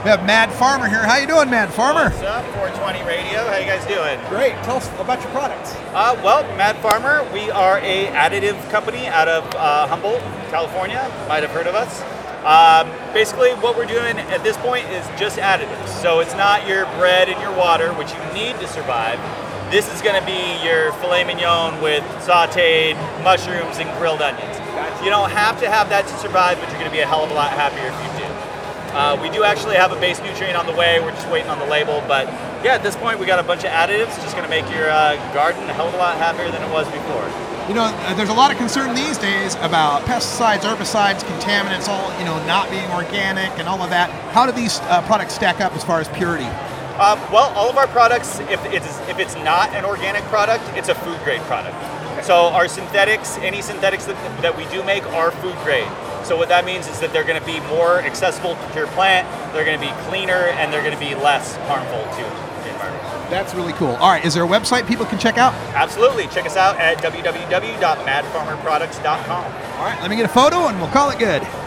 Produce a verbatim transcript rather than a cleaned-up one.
We have Mad Farmer here. How you doing, Mad Farmer? What's up, four twenty Radio? How you guys doing? Great. Tell us about your products. Uh, well, Mad Farmer, we are a additive company out of uh, Humboldt, California. Might have heard of us. Um, basically, what we're doing at this point is just additives. So it's not your bread and your water, which you need to survive. This is going to be your filet mignon with sautéed mushrooms and grilled onions. You don't have to have that to survive, but you're going to be a hell of a lot happier if you do. Uh, we do actually have a base nutrient on the way. We're just waiting on the label. But yeah, at this point, we got a bunch of additives. Just going to make your uh, garden a hell of a lot happier than it was before. You know, there's a lot of concern these days about pesticides, herbicides, contaminants, all, you know, not being organic and all of that. How do these uh, products stack up as far as purity? Uh, well, all of our products, if it's, if it's not an organic product, it's a food grade product. So our synthetics, any synthetics that, that we do make are food grade. So what that means is that they're going to be more accessible to your plant, they're going to be cleaner, and they're going to be less harmful to the environment. That's really cool. All right, is there a website people can check out? Absolutely. Check us out at w w w dot mad farmer products dot com. All right, let me get a photo and we'll call it good.